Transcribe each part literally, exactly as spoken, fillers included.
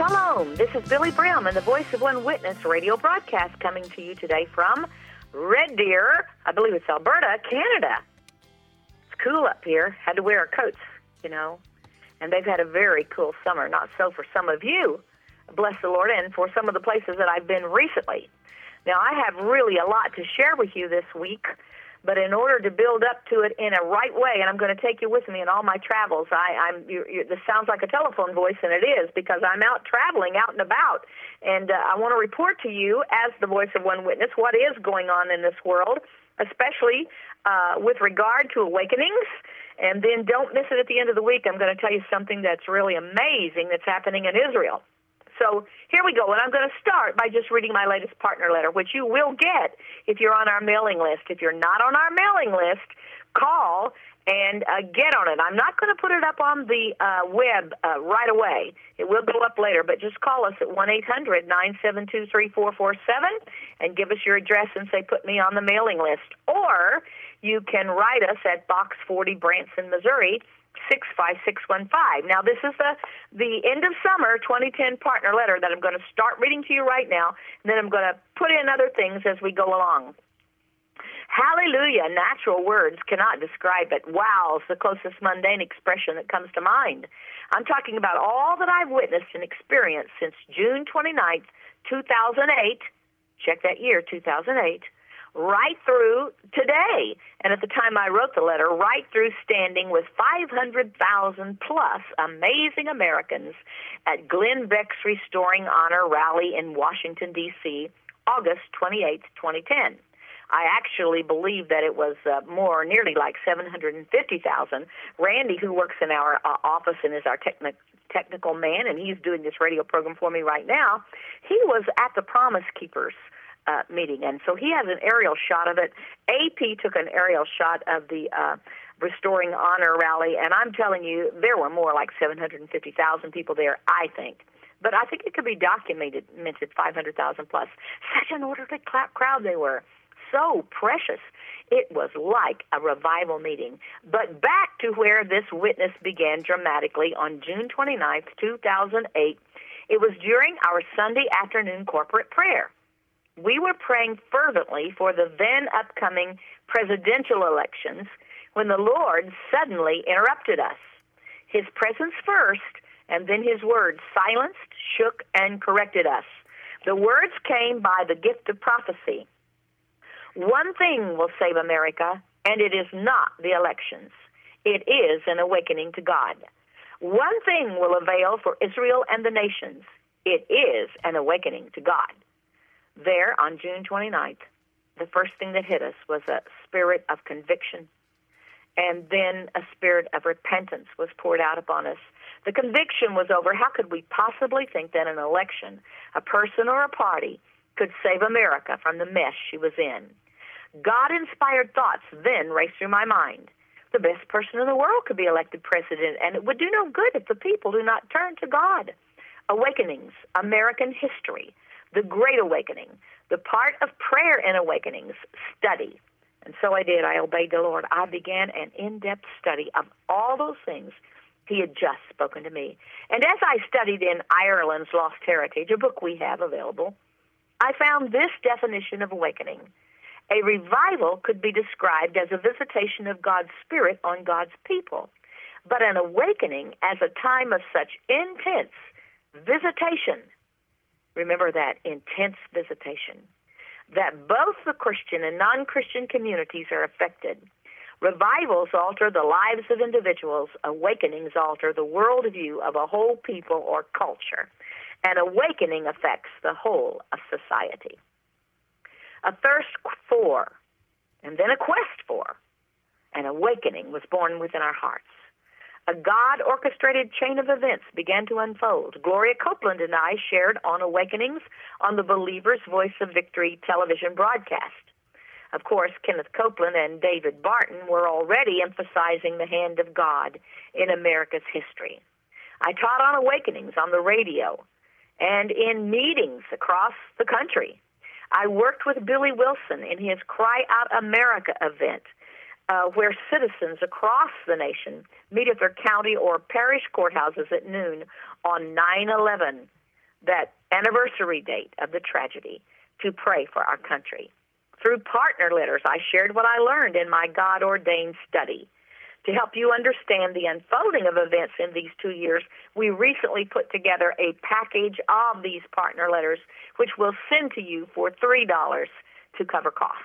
Shalom. This is Billy Brim and the Voice of One Witness radio broadcast coming to you today from Red Deer, I believe it's Alberta, Canada. It's cool up here. Had to wear our coats, you know. And they've had a very cool summer. Not so for some of you, bless the Lord, and for some of the places that I've been recently. Now, I have really a lot to share with you this week, but in order to build up to it in a right way, and I'm going to take you with me in all my travels. I, I'm. You, you, this sounds like a telephone voice, and it is, because I'm out traveling, out and about. And uh, I want to report to you, as the Voice of One Witness, what is going on in this world, especially uh, with regard to awakenings. And then don't miss it at the end of the week. I'm going to tell you something that's really amazing that's happening in Israel. So here we go, and I'm going to start by just reading my latest partner letter, which you will get if you're on our mailing list. If you're not on our mailing list, call and uh, get on it. I'm not going to put it up on the uh, web uh, right away. It will go up later, but just call us at one eight hundred nine seven two three four four seven and give us your address and say, put me on the mailing list. Or you can write us at Box forty, Branson, Missouri, six five six one five. Now, this is the, the end of summer twenty ten partner letter that I'm going to start reading to you right now, and then I'm going to put in other things as we go along. Hallelujah. Natural words cannot describe it. Wow is the closest mundane expression that comes to mind. I'm talking about all that I've witnessed and experienced since June twenty-ninth, two thousand eight. Check that year, two thousand eight. Right through today, and at the time I wrote the letter, right through standing with five hundred thousand plus amazing Americans at Glenn Beck's Restoring Honor rally in Washington, D C, August twenty-eighth, twenty ten. I actually believe that it was uh, more, nearly like seven hundred fifty thousand. Randy, who works in our uh, office and is our techni- technical man, and he's doing this radio program for me right now, he was at the Promise Keepers Uh, meeting, and so he has an aerial shot of it. A P took an aerial shot of the uh, Restoring Honor rally, and I'm telling you, there were more like seven hundred fifty thousand people there, I think. But I think it could be documented, mentioned five hundred thousand plus. Such an orderly crowd they were. So precious. It was like a revival meeting. But back to where this witness began dramatically on June twenty-ninth, two thousand eight. It was during our Sunday afternoon corporate prayer. We were praying fervently for the then upcoming presidential elections when the Lord suddenly interrupted us. His presence first, and then his words silenced, shook, and corrected us. The words came by the gift of prophecy. One thing will save America, and it is not the elections. It is an awakening to God. One thing will avail for Israel and the nations. It is an awakening to God. There, on June twenty-ninth, the first thing that hit us was a spirit of conviction, and then a spirit of repentance was poured out upon us. The conviction was over. How could we possibly think that an election, a person or a party, could save America from the mess she was in? God-inspired thoughts then raced through my mind. The best person in the world could be elected president, and it would do no good if the people do not turn to God. Awakenings, American history, the Great Awakening, the part of prayer in awakenings, study. And so I did. I obeyed the Lord. I began an in-depth study of all those things he had just spoken to me. And as I studied in Ireland's Lost Heritage, a book we have available, I found this definition of awakening. A revival could be described as a visitation of God's Spirit on God's people, but an awakening as a time of such intense visitation. Remember that, intense visitation, that both the Christian and non-Christian communities are affected. Revivals alter the lives of individuals. Awakenings alter the worldview of a whole people or culture. An awakening affects the whole of society. A thirst for, and then a quest for, an awakening was born within our hearts. A God-orchestrated chain of events began to unfold. Gloria Copeland and I shared on Awakenings on the Believer's Voice of Victory television broadcast. Of course, Kenneth Copeland and David Barton were already emphasizing the hand of God in America's history. I taught on Awakenings on the radio and in meetings across the country. I worked with Billy Wilson in his Cry Out America event, uh, where citizens across the nation meet at their county or parish courthouses at noon on nine eleven. that anniversary date of the tragedy to pray for our country. Through partner letters, I shared what I learned in my God-ordained study. To help you understand the unfolding of events in these two years, we recently put together a package of these partner letters, which we'll send to you for three dollars to cover costs.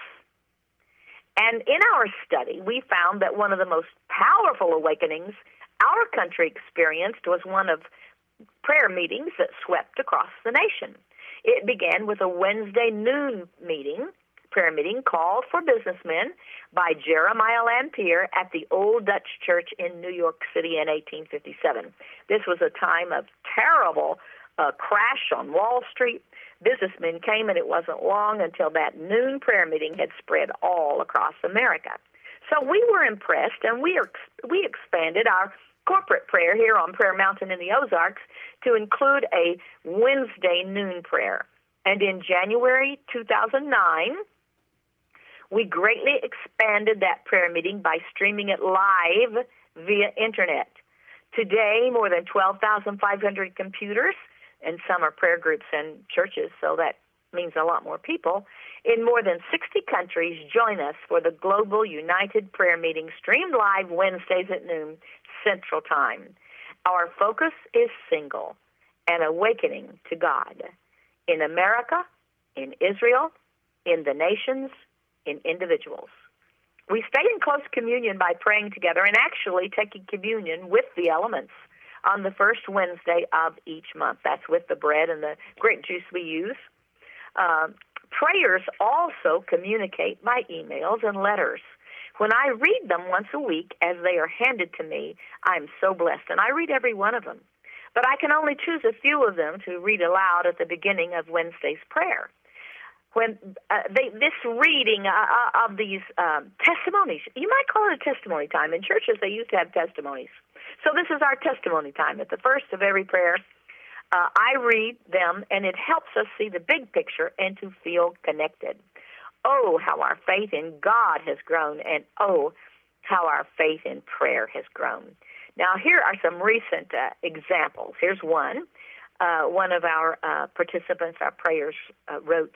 And in our study, we found that one of the most powerful awakenings our country experienced was one of prayer meetings that swept across the nation. It began with a Wednesday noon meeting, prayer meeting called for businessmen by Jeremiah Lampier at the Old Dutch Church in New York City in eighteen fifty-seven. This was a time of terrible uh, crash on Wall Street. Businessmen came, and it wasn't long until that noon prayer meeting had spread all across America. So we were impressed, and we are, we expanded our corporate prayer here on Prayer Mountain in the Ozarks to include a Wednesday noon prayer. And in January two thousand nine, we greatly expanded that prayer meeting by streaming it live via internet. Today, more than twelve thousand five hundred computers, and some are prayer groups and churches, so that means a lot more people, in more than sixty countries join us for the Global United Prayer Meeting, streamed live Wednesdays at noon Central Time. Our focus is single, an awakening to God. In America, in Israel, in the nations, in individuals. We stay in close communion by praying together and actually taking communion with the elements on the first Wednesday of each month. That's with the bread and the grape juice we use. Uh, prayers also communicate by emails and letters. When I read them once a week as they are handed to me, I'm so blessed, and I read every one of them. But I can only choose a few of them to read aloud at the beginning of Wednesday's prayer. When uh, they, this reading uh, of these um, testimonies, you might call it a testimony time. In churches, they used to have testimonies. So this is our testimony time. At the first of every prayer, uh, I read them, and it helps us see the big picture and to feel connected. Oh, how our faith in God has grown, and oh, how our faith in prayer has grown. Now, here are some recent uh, examples. Here's one. Uh, one of our uh, participants, our prayers, uh, wrote,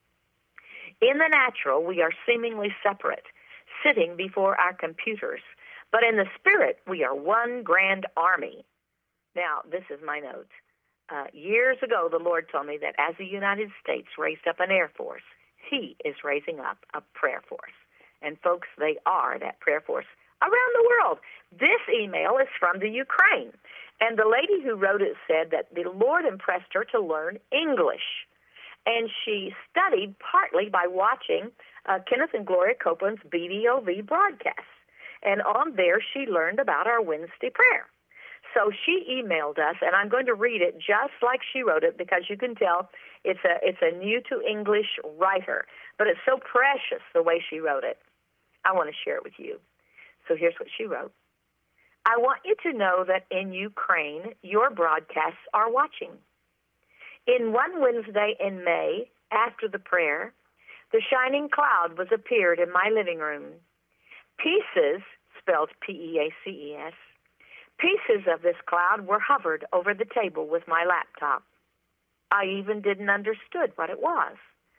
"In the natural, we are seemingly separate, sitting before our computers, but in the spirit, we are one grand army." Now, this is my note. Uh, years ago, the Lord told me that as the United States raised up an air force, He is raising up a prayer force. And folks, they are that prayer force around the world. This email is from the Ukraine. And the lady who wrote it said that the Lord impressed her to learn English. And she studied partly by watching uh, Kenneth and Gloria Copeland's B D O V broadcasts. And on there, she learned about our Wednesday prayer. So she emailed us, and I'm going to read it just like she wrote it, because you can tell it's a it's a new to English writer, but it's so precious the way she wrote it. I want to share it with you. So here's what she wrote. "I want you to know that in Ukraine, your broadcasts are watching. In one Wednesday in May, after the prayer, the shining cloud was appeared in my living room. Pieces, spelled P E A C E S, pieces of this cloud were hovered over the table with my laptop. I even didn't understood what it was.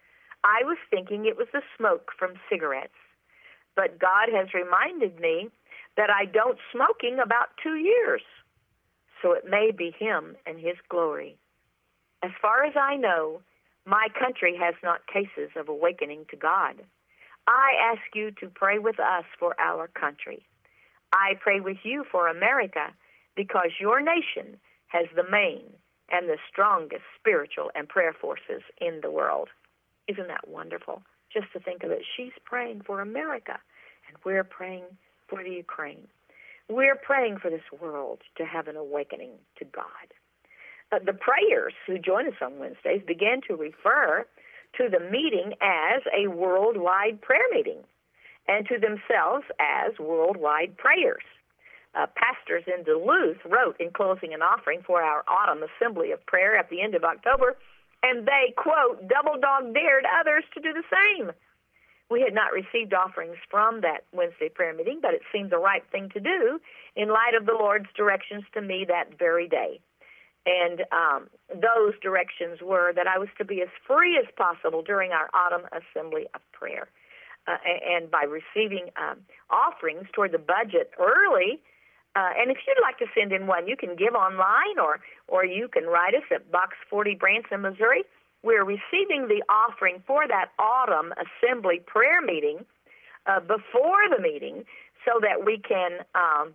I was thinking it was the smoke from cigarettes. But God has reminded me that I don't smoking about two years. So it may be Him and His glory. As far as I know, my country has not cases of awakening to God. I ask you to pray with us for our country. I pray with you for America because your nation has the main and the strongest spiritual and prayer forces in the world." Isn't that wonderful? Just to think of it. She's praying for America, and we're praying for the Ukraine. We're praying for this world to have an awakening to God. Uh, the prayers who join us on Wednesdays began to refer to the meeting as a worldwide prayer meeting, and to themselves as worldwide prayers. Uh, pastors in Duluth wrote in closing an offering for our autumn assembly of prayer at the end of October, and they, quote, double-dog dared others to do the same. We had not received offerings from that Wednesday prayer meeting, but it seemed the right thing to do in light of the Lord's directions to me that very day. And um, those directions were that I was to be as free as possible during our autumn assembly of prayer. Uh, and by receiving um, offerings toward the budget early, uh, and if you'd like to send in one, you can give online or, or you can write us at Box forty, Branson, Missouri. We're receiving the offering for that autumn assembly prayer meeting uh, before the meeting so that we can um,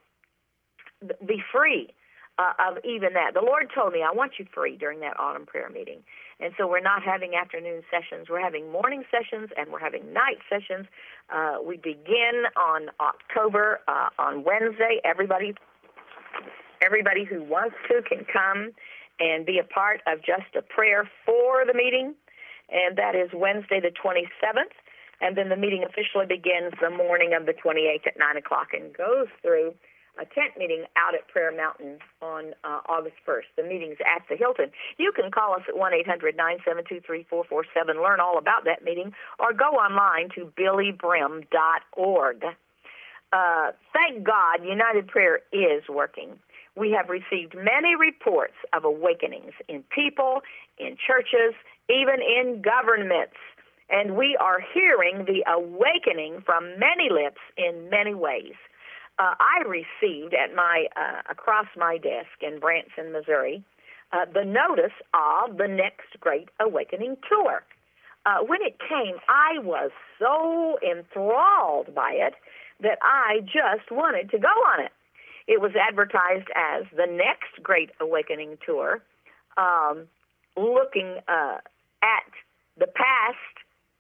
be free Uh, of even that. The Lord told me, I want you free during that autumn prayer meeting. And so we're not having afternoon sessions. We're having morning sessions and we're having night sessions. Uh, we begin on October uh, on Wednesday. Everybody, everybody who wants to can come and be a part of just a prayer for the meeting. And that is Wednesday the twenty-seventh. And then the meeting officially begins the morning of the twenty-eighth at nine o'clock and goes through a tent meeting out at Prayer Mountain on uh, August first. The meeting's at the Hilton. You can call us at one eight hundred, nine seven two, three four four seven, learn all about that meeting, or go online to billy brim dot org. Uh, thank God United Prayer is working. We have received many reports of awakenings in people, in churches, even in governments. And we are hearing the awakening from many lips in many ways. Uh, I received at my uh, across my desk in Branson, Missouri, uh, the notice of the Next Great Awakening Tour. Uh, when it came, I was so enthralled by it that I just wanted to go on it. It was advertised as the Next Great Awakening Tour, um, looking uh, at the past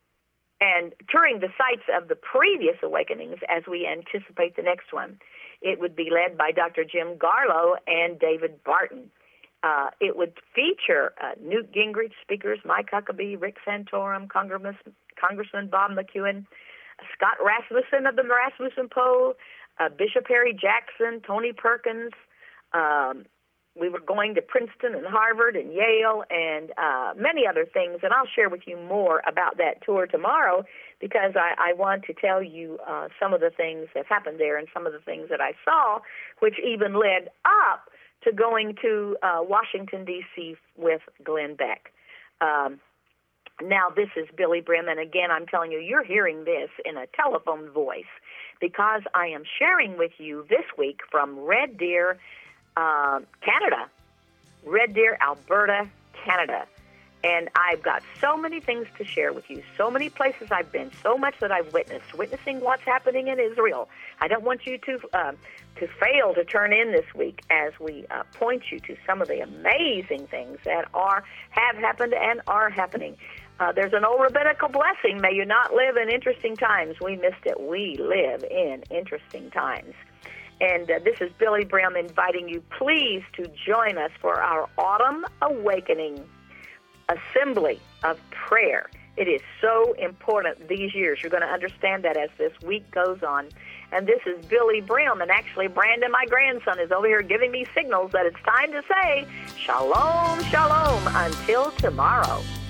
and touring the sites of the previous awakenings as we anticipate the next one. It would be led by Doctor Jim Garlow and David Barton. Uh, it would feature uh, Newt Gingrich speakers, Mike Huckabee, Rick Santorum, Congressman, Congressman Bob McEwen, Scott Rasmussen of the Rasmussen Poll, uh, Bishop Harry Jackson, Tony Perkins. Um, we were going to Princeton and Harvard and Yale and uh, many other things, and I'll share with you more about that tour tomorrow because I, I want to tell you uh, some of the things that happened there and some of the things that I saw, which even led up to going to uh, Washington, D C with Glenn Beck. Um, now, this is Billy Brim, and again, I'm telling you, you're hearing this in a telephone voice because I am sharing with you this week from Red Deer, uh, Canada, Red Deer, Alberta, Canada. And I've got so many things to share with you, so many places I've been, so much that I've witnessed, witnessing what's happening in Israel. I don't want you to uh, to fail to turn in this week as we uh, point you to some of the amazing things that are have happened and are happening. Uh, there's an old rabbinical blessing, may you not live in interesting times. We missed it. We live in interesting times. And uh, this is Billy Brim inviting you, please, to join us for our Autumn Awakening Assembly of Prayer. It is so important these years. You're going to understand that as this week goes on. And this is Billy Brim, and actually Brandon, my grandson, is over here giving me signals that it's time to say shalom, shalom, until tomorrow.